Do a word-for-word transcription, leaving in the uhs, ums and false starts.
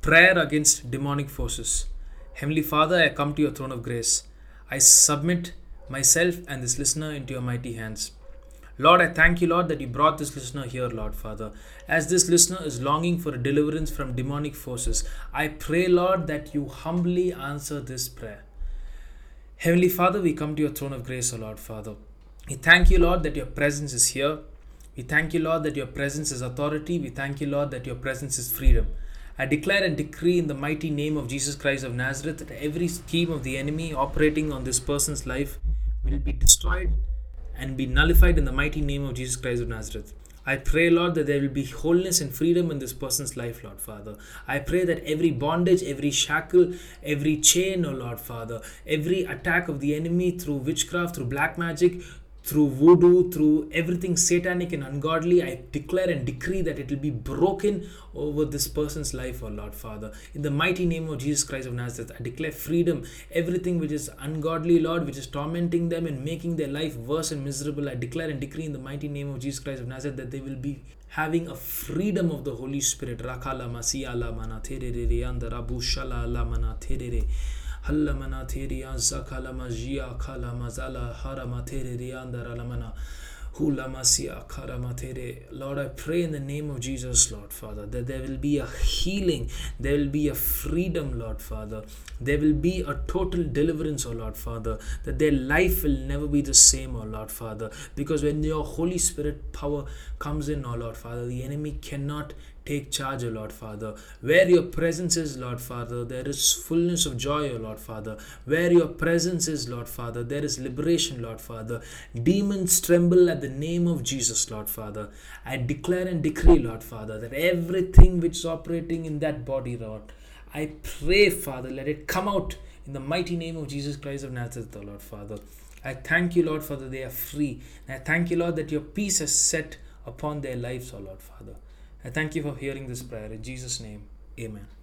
Prayer against demonic forces. Heavenly Father, I come to your throne of grace. I submit myself and this listener into your mighty hands. Lord, I thank you, Lord, that you brought this listener here, Lord Father. As this listener is longing for a deliverance from demonic forces, I pray, Lord, that you humbly answer this prayer. Heavenly Father, we come to your throne of grace, O Lord Father. We thank you, Lord, that your presence is here. We thank you, Lord, that your presence is authority. We thank you, Lord, that your presence is freedom. I declare and decree in the mighty name of Jesus Christ of Nazareth that every scheme of the enemy operating on this person's life will be destroyed and be nullified in the mighty name of Jesus Christ of Nazareth. I pray, Lord, that there will be wholeness and freedom in this person's life, Lord Father. I pray that every bondage, every shackle, every chain, oh Lord Father, every attack of the enemy through witchcraft, through black magic, through voodoo, through everything satanic and ungodly, I declare and decree that it will be broken over this person's life, oh Lord Father. In the mighty name of Jesus Christ of Nazareth, I declare freedom. Everything which is ungodly, Lord, which is tormenting them and making their life worse and miserable, I declare and decree in the mighty name of Jesus Christ of Nazareth that they will be having a freedom of the Holy Spirit. Rakala masiyala mana terere andara bushala la mana terere. Hallamana teria zakala majia kala mazala harama tere andara lamana hulamasia karamatere. Lord, I pray in the name of Jesus, Lord Father, that there will be a healing, there will be a freedom, Lord Father, there will be a total deliverance, oh Lord Father, that their life will never be the same, oh Lord Father, because when your Holy Spirit power comes in, oh Lord Father, the enemy cannot take charge, O Lord Father. Where your presence is, Lord Father, there is fullness of joy, O Lord Father. Where your presence is, Lord Father, there is liberation, Lord Father. Demons tremble at the name of Jesus, Lord Father. I declare and decree, Lord Father, that everything which is operating in that body, Lord, I pray, Father, let it come out in the mighty name of Jesus Christ of Nazareth, O Lord Father. I thank you, Lord Father, they are free. And I thank you, Lord, that your peace has set upon their lives, O Lord Father. I thank you for hearing this prayer. In Jesus' name, amen.